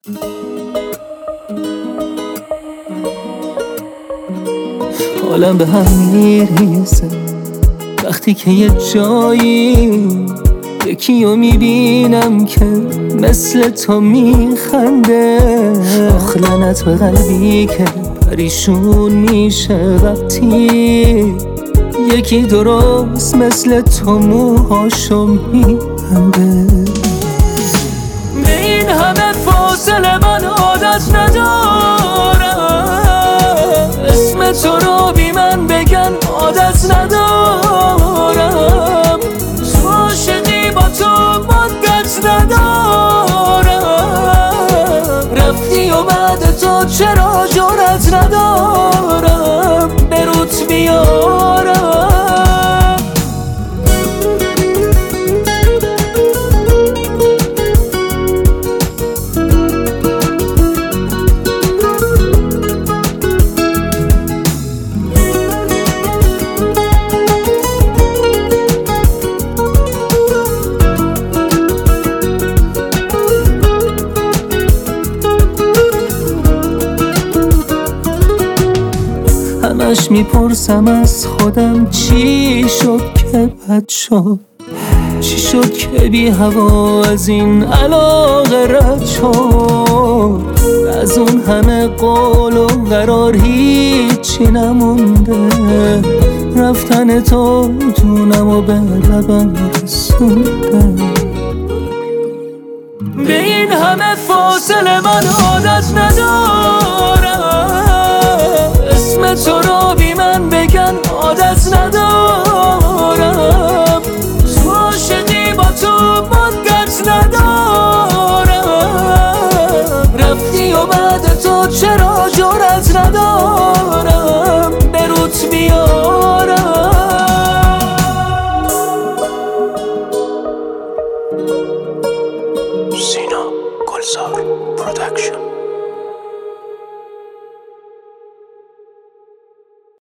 حالم به هم میریزه وقتی که یه جایی یکیو میبینم که مثل تو میخنده. آخ لعنت به قلبی که پریشون میشه وقتی یکی درست مثل تو موهاشو میبنده. به این همه فاصله من عادت ندارم، اسم تو رو بی من بگن عادت ندارم، تو عاشقی با تو مدت ندارم، رفتی و بعد تو چرا جرأت ندارم به روت بیارم. همش میپرسم از خودم چی شد که بد شد، چی شد که بی هوا از این علاقه رد شد. از اون همه قول و قرار هیچی نمونده، رفتن تو جونم و به لبم رسونده. به این همه فاصله من عادت ندارم، اسم تو رو بی من بگن عادت ندارم، تو عاشقی با تو مدت ندارم، رفتی و بعد تو چرا جرأت ندارم به روت بیارم. سینا گلزار پرودکشن.